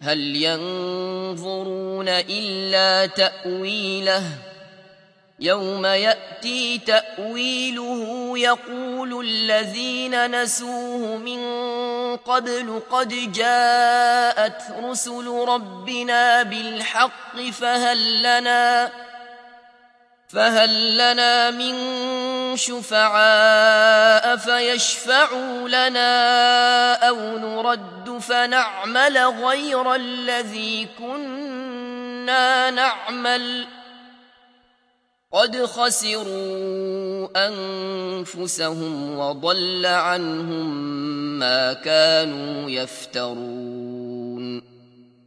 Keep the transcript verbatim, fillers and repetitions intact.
هل ينظرون إلا تأويله يوم يأتي تأويله يقول الذين نسوه من قبل قد جاءت رسل ربنا بالحق فهل لنا فهل لنا من شفعاء فيشفعوا لنا أو نرد فنعمل غير الذي كنا نعمل قد خسروا أنفسهم وضل عنهم ما كانوا يفترون